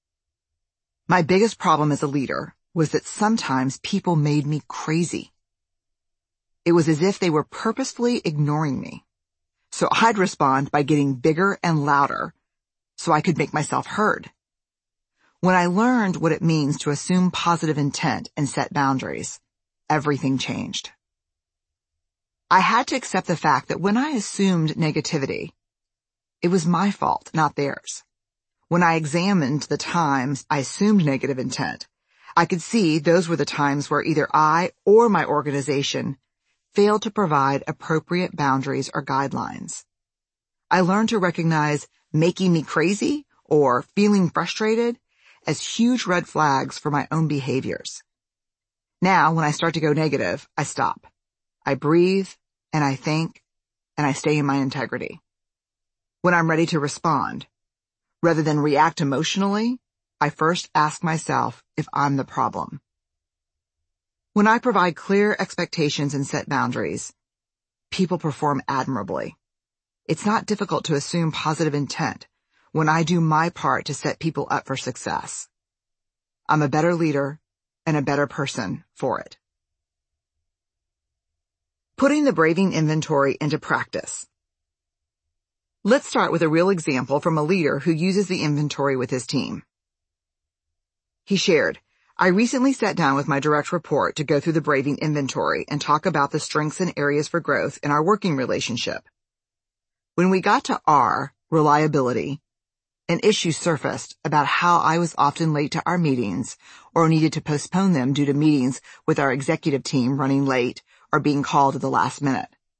My biggest problem as a leader was that sometimes people made me crazy. It was as if they were purposefully ignoring me. So I'd respond by getting bigger and louder so I could make myself heard. When I learned what it means to assume positive intent and set boundaries, everything changed. I had to accept the fact that when I assumed negativity, it was my fault, not theirs. When I examined the times I assumed negative intent, I could see those were the times where either I or my organization failed to provide appropriate boundaries or guidelines. I learned to recognize making me crazy or feeling frustrated as huge red flags for my own behaviors. Now, when I start to go negative, I stop. I breathe, and I think, and I stay in my integrity. When I'm ready to respond, rather than react emotionally, I first ask myself if I'm the problem. When I provide clear expectations and set boundaries, people perform admirably. It's not difficult to assume positive intent when I do my part to set people up for success. I'm a better leader and a better person for it. Putting the braving inventory into practice. Let's start with a real example from a leader who uses the inventory with his team. He shared, "I recently sat down with my direct report to go through the braving inventory and talk about the strengths and areas for growth in our working relationship. When we got to R, reliability, an issue surfaced about how I was often late to our meetings or needed to postpone them due to meetings with our executive team running late or being called at the last minute.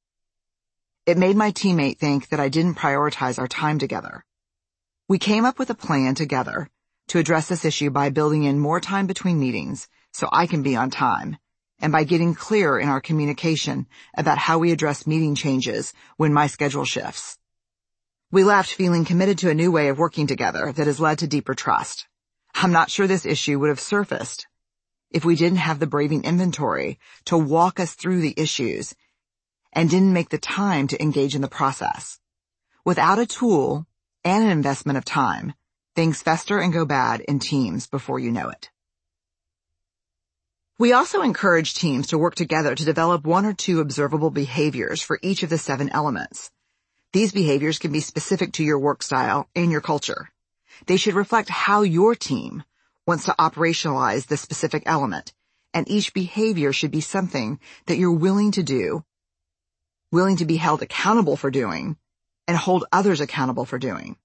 It made my teammate think that I didn't prioritize our time together. We came up with a plan together to address this issue by building in more time between meetings so I can be on time, and by getting clearer in our communication about how we address meeting changes when my schedule shifts. We left feeling committed to a new way of working together that has led to deeper trust. I'm not sure this issue would have surfaced if we didn't have the Braving Inventory to walk us through the issues and didn't make the time to engage in the process. Without a tool and an investment of time, things fester and go bad in teams before you know it. We also encourage teams to work together to develop one or two observable behaviors for each of the seven elements. These behaviors can be specific to your work style and your culture. They should reflect how your team wants to operationalize the specific element, and each behavior should be something that you're willing to do, willing to be held accountable for doing, and hold others accountable for doing.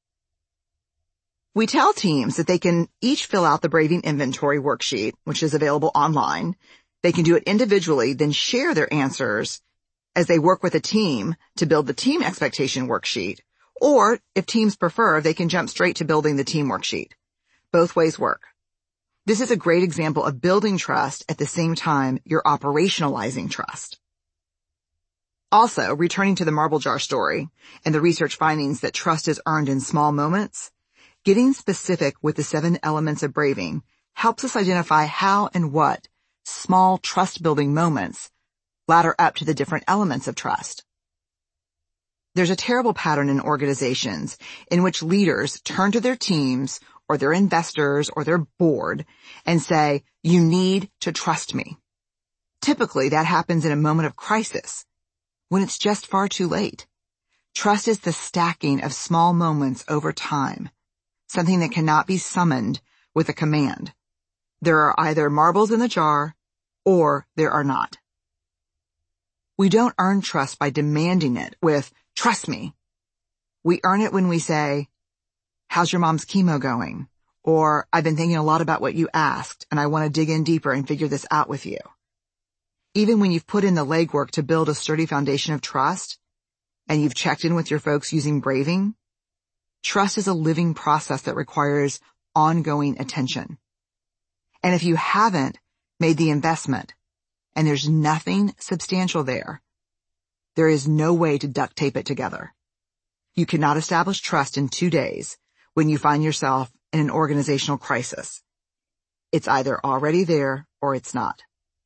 We tell teams that they can each fill out the Braving Inventory worksheet, which is available online. They can do it individually, then share their answers as they work with a team to build the team expectation worksheet. Or, if teams prefer, they can jump straight to building the team worksheet. Both ways work. This is a great example of building trust at the same time you're operationalizing trust. Also, returning to the marble jar story and the research findings that trust is earned in small moments, getting specific with the seven elements of braving helps us identify how and what small trust-building moments ladder up to the different elements of trust. There's a terrible pattern in organizations in which leaders turn to their teams or their investors or their board and say, "You need to trust me." Typically, that happens in a moment of crisis, when it's just far too late. Trust is the stacking of small moments over time, something that cannot be summoned with a command. There are either marbles in the jar or there are not. We don't earn trust by demanding it with, "Trust me." We earn it when we say, "How's your mom's chemo going?" Or, "I've been thinking a lot about what you asked, and I want to dig in deeper and figure this out with you." Even when you've put in the legwork to build a sturdy foundation of trust, and you've checked in with your folks using Braving, trust is a living process that requires ongoing attention. And if you haven't made the investment, and there's nothing substantial there, there is no way to duct tape it together. You cannot establish trust in two days when you find yourself in an organizational crisis. It's either already there or it's not.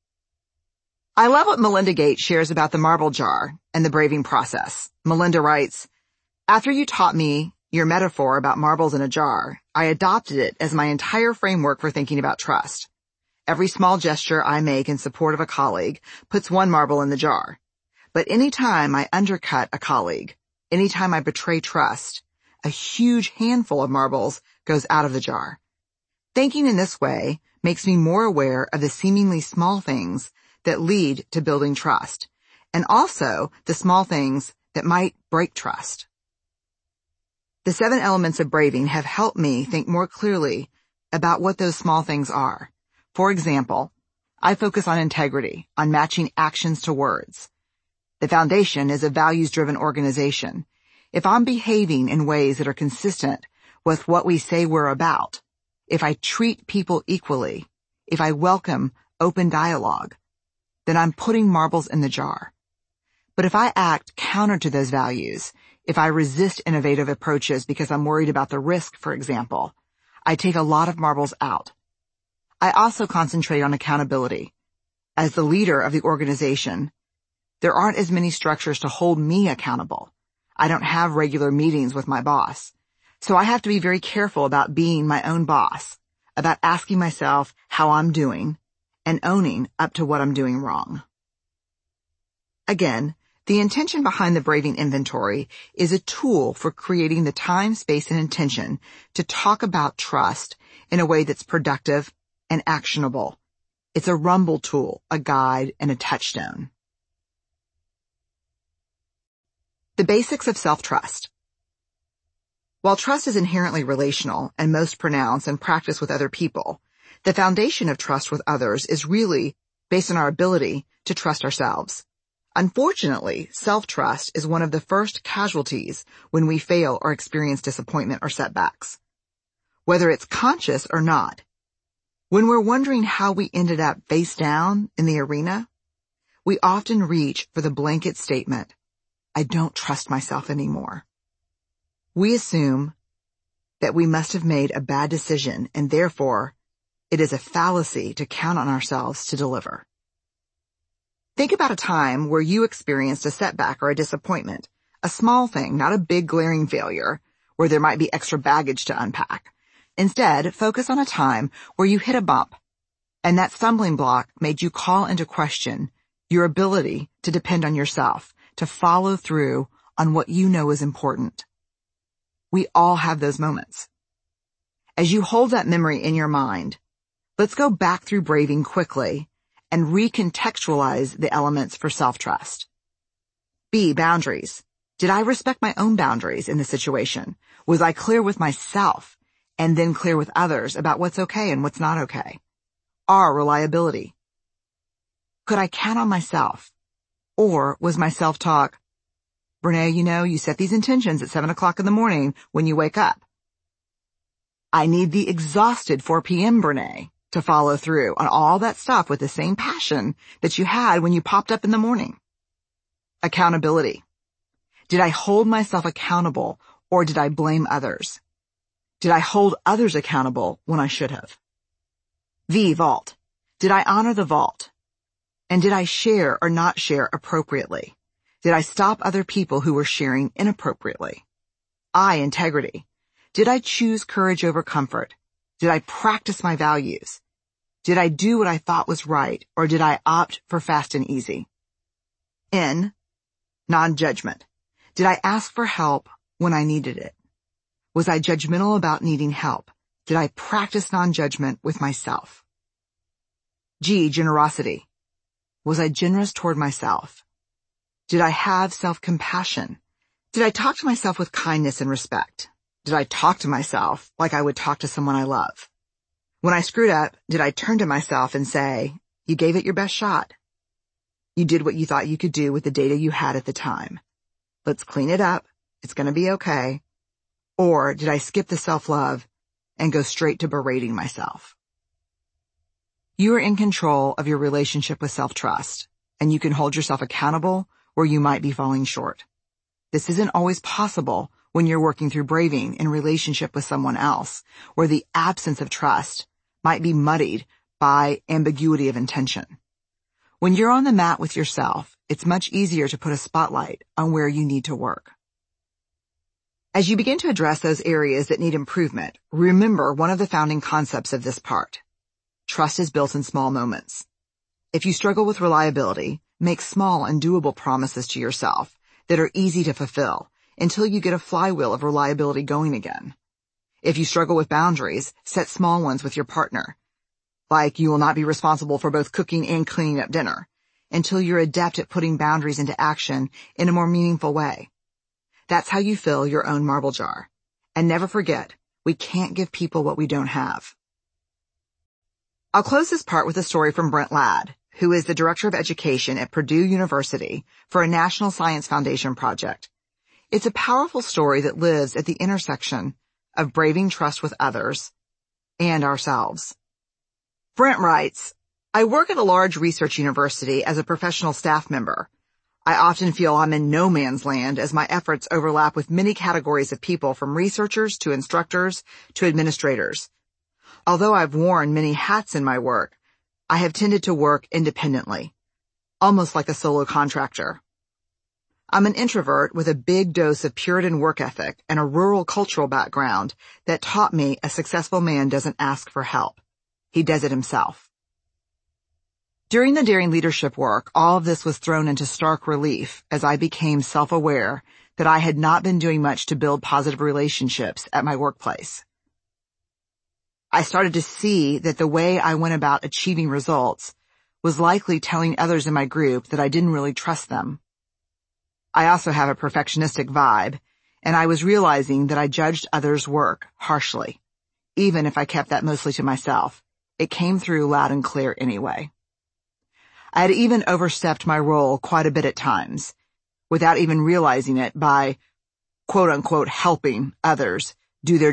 I love what Melinda Gates shares about the marble jar and the braving process. Melinda writes, "After you taught me your metaphor about marbles in a jar, I adopted it as my entire framework for thinking about trust. Every small gesture I make in support of a colleague puts one marble in the jar. But any time I undercut a colleague, any time I betray trust, a huge handful of marbles goes out of the jar. Thinking in this way makes me more aware of the seemingly small things that lead to building trust, and also the small things that might break trust." The seven elements of braving have helped me think more clearly about what those small things are. For example, I focus on integrity, on matching actions to words. The foundation is a values-driven organization. If I'm behaving in ways that are consistent with what we say we're about, if I treat people equally, if I welcome open dialogue, then I'm putting marbles in the jar. But if I act counter to those values, if I resist innovative approaches because I'm worried about the risk, for example, I take a lot of marbles out. I also concentrate on accountability. As the leader of the organization, there aren't as many structures to hold me accountable. I don't have regular meetings with my boss. So I have to be very careful about being my own boss, about asking myself how I'm doing, and owning up to what I'm doing wrong. Again, the intention behind the Braving Inventory is a tool for creating the time, space, and intention to talk about trust in a way that's productive and actionable. It's a rumble tool, a guide, and a touchstone. The basics of self-trust. While trust is inherently relational and most pronounced and practiced with other people, the foundation of trust with others is really based on our ability to trust ourselves. Unfortunately, self-trust is one of the first casualties when we fail or experience disappointment or setbacks. Whether it's conscious or not, when we're wondering how we ended up face down in the arena, we often reach for the blanket statement, I don't trust myself anymore. We assume that we must have made a bad decision and therefore it is a fallacy to count on ourselves to deliver. Think about a time where you experienced a setback or a disappointment, a small thing, not a big glaring failure where there might be extra baggage to unpack. Instead, focus on a time where you hit a bump and that stumbling block made you call into question your ability to depend on yourself, to follow through on what you know is important. We all have those moments. As you hold that memory in your mind, let's go back through braving quickly and recontextualize the elements for self-trust. B. Boundaries. Did I respect my own boundaries in the situation? Was I clear with myself and then clear with others about what's okay and what's not okay? R. Reliability. Could I count on myself? Or was my self-talk, Brene, you know, you set these intentions at seven o'clock in the morning when you wake up. I need the exhausted four p.m. Brene to follow through on all that stuff with the same passion that you had when you popped up in the morning. Accountability. Did I hold myself accountable or did I blame others? Did I hold others accountable when I should have? V. Vault. Did I honor the vault? And did I share or not share appropriately? Did I stop other people who were sharing inappropriately? I. Integrity. Did I choose courage over comfort? Did I practice my values? Did I do what I thought was right, or did I opt for fast and easy? N. Non-judgment. Did I ask for help when I needed it? Was I judgmental about needing help? Did I practice non-judgment with myself? G. Generosity. Was I generous toward myself? Did I have self-compassion? Did I talk to myself with kindness and respect? Did I talk to myself like I would talk to someone I love? When I screwed up, did I turn to myself and say, you gave it your best shot? You did what you thought you could do with the data you had at the time. Let's clean it up. It's going to be okay. Or did I skip the self-love and go straight to berating myself? You are in control of your relationship with self-trust, and you can hold yourself accountable where you might be falling short. This isn't always possible when you're working through braving in relationship with someone else, where the absence of trust might be muddied by ambiguity of intention. When you're on the mat with yourself, it's much easier to put a spotlight on where you need to work. As you begin to address those areas that need improvement, remember one of the founding concepts of this part. Trust is built in small moments. If you struggle with reliability, make small and doable promises to yourself that are easy to fulfill until you get a flywheel of reliability going again. If you struggle with boundaries, set small ones with your partner, like you will not be responsible for both cooking and cleaning up dinner, until you're adept at putting boundaries into action in a more meaningful way. That's how you fill your own marble jar. And never forget, we can't give people what we don't have. I'll close this part with a story from Brent Ladd, who is the Director of Education at Purdue University for a National Science Foundation project. It's a powerful story that lives at the intersection of braving trust with others and ourselves. Brent writes, I work at a large research university as a professional staff member. I often feel I'm in no man's land as my efforts overlap with many categories of people, from researchers to instructors to administrators. Although I've worn many hats in my work, I have tended to work independently, almost like a solo contractor. I'm an introvert with a big dose of Puritan work ethic and a rural cultural background that taught me a successful man doesn't ask for help. He does it himself. During the Daring Leadership work, all of this was thrown into stark relief as I became self-aware that I had not been doing much to build positive relationships at my workplace. I started to see that the way I went about achieving results was likely telling others in my group that I didn't really trust them. I also have a perfectionistic vibe, and I was realizing that I judged others' work harshly. Even if I kept that mostly to myself, it came through loud and clear anyway. I had even overstepped my role quite a bit at times, without even realizing it, by quote-unquote helping others do their